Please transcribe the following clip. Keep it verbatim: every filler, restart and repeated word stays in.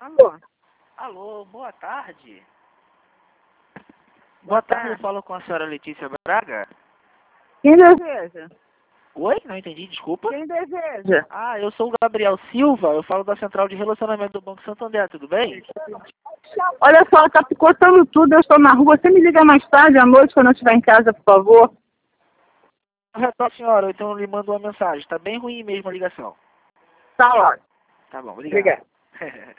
Alô? Alô, boa tarde. Boa tarde, eu falo com a senhora Letícia Braga. Quem deseja? Oi? Não entendi, desculpa. Quem deseja? Ah, eu sou o Gabriel Silva, eu falo da Central de Relacionamento do Banco Santander, tudo bem? Olha só, tá picotando tudo, eu estou na rua. Você me liga mais tarde à noite, quando eu estiver em casa, por favor. Correto, senhora, então eu lhe mando uma mensagem. Tá bem ruim mesmo a ligação. Tá ótimo. Tá bom, obrigado. Obrigado.